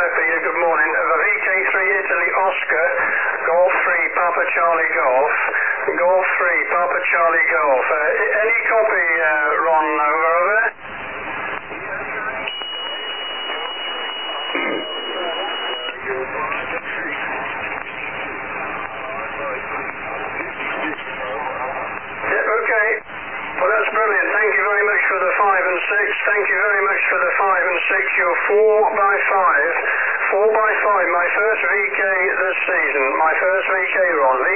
Peter, good morning. VK3 Italy Oscar, Golf 3 Papa Charlie Golf, Golf 3 Papa Charlie Golf. Any copy, Ron, over? Okay. Well, that's brilliant. Thank you very much for the 5 and 6. Thank you very much for the 5 and 6. You're 4 by 5. 4 by 5. My first VK this season. My first VK, Ron.